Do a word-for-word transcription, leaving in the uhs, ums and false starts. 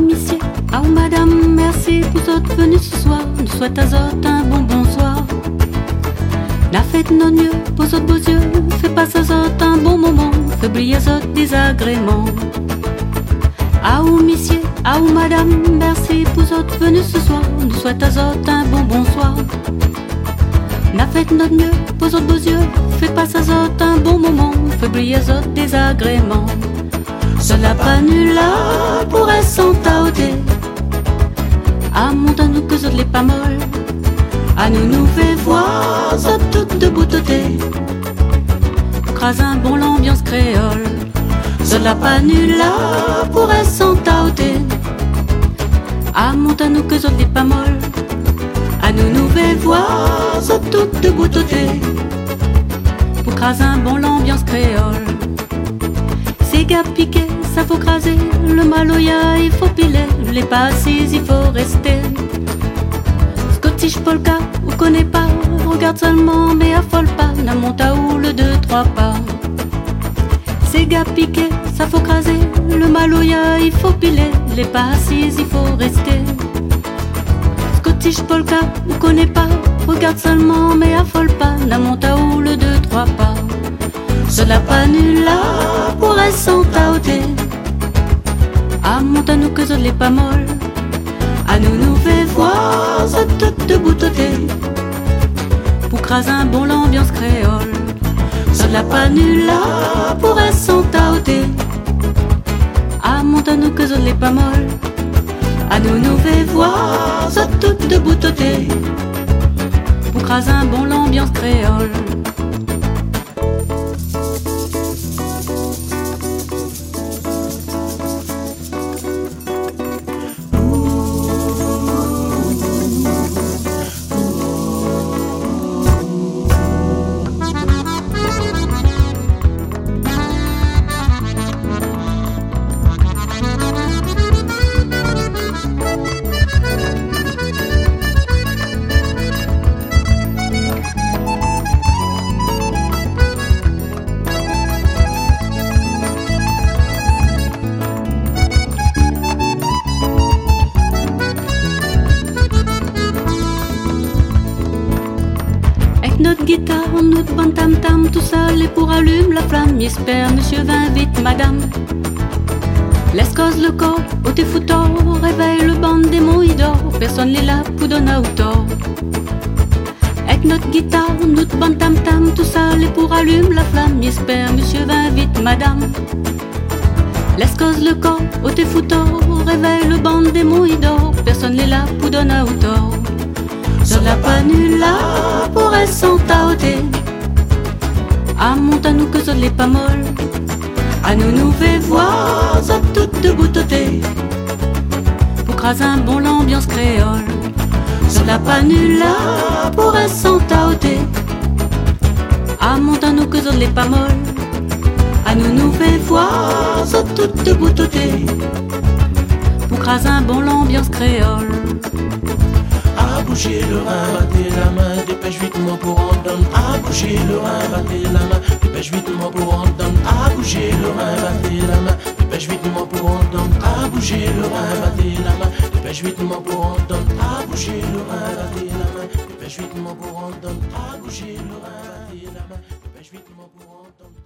monsieur, ah ou madame, merci pour votre venue ce soir. Nous souhaite à zot un bon bonsoir. La fête non mieux, pour zot beaux yeux, fait passer à zot un bon moment, fait oublier zot désagréments. Ah ou monsieur, ah ou madame, merci pour votre venue ce soir. Nous souhaite à zot un bon bonsoir. La fête notre mieux, pour zot beaux yeux, fait passer à zot un bon moment, fait oublier zot désagréments. Cela pas nul là pourrait s'en taoter. À montagne que zot les pas molles. À nous nous fait voir zot toutes de boutoté. Crase un bon l'ambiance créole. Cela pas nul là pourrait s'en taoter. À montagne que zot les pas molles. À nous nous fait voir zot toutes de boutoté. Pour craser un bon l'ambiance créole. C'est gars piqué, ça faut craser. Le maloya, il faut piler. Les pas assises, il faut rester. Scottish polka, ou connaît pas. Regarde seulement, mais affole pas. La monte à ou le deux, trois pas. C'est gars piqué, ça faut craser. Le maloya, il faut piler. Les pas assises, il faut rester. Scottish polka, ou connaît pas. Regarde seulement, mais affole pas. La monte à ou le deux, trois pas. Cela pas nul là pourrait s'en taoter. À montagne que zot les pas molles. À nous nous fait voir zot toutes de boutoté. Pour craser un bon l'ambiance créole. Cela pas nul là pourrait s'en taoter. À montagne que zot les pas molles. À nous nous fait voir zot toutes de boutoté. Pour craser un bon l'ambiance créole. Notre guitare, notre bande tam-tam, tout ça, les pour allume la flamme. J'espère, monsieur vint vite, madame. Laisse cause le corps, au tes foutors, réveille le band des mots, il dort. Personne n'est là pour donner à tort. Avec notre guitare, notre bande tam-tam, tout ça, les pour allume la flamme. J'espère, monsieur vint vite, madame. Laisse cause le corps, au tes foutors, réveille le band des mots, il dort. Personne n'est là pour donner à tort. Cela pas nul là pourrait s'en taoter. À montagne que zot les pas molles. À nous nous fait voir zot toutes de boutoté. Pour craser un bon l'ambiance créole. Cela pas nul là pourrait s'en taoter. À montagne que zot les pas molles. À nous nous fait voir zot toutes de boutoté. Pour craser un bon l'ambiance créole. À bouger le rein, battez la main, dépêche vite moi pour en donner. À bouger le rein, battez la main, dépêche vite moi pour en donner. À bouger le rein, battez la main, dépêche vite moi pour en donner. À bouger le rein, battez la main, dépêche vite moi pour en donner. À bouger le rein, battez la main, dépêche vite moi pour en donner. À bouger le rein, battez la main, dépêche vite moi pour en donner.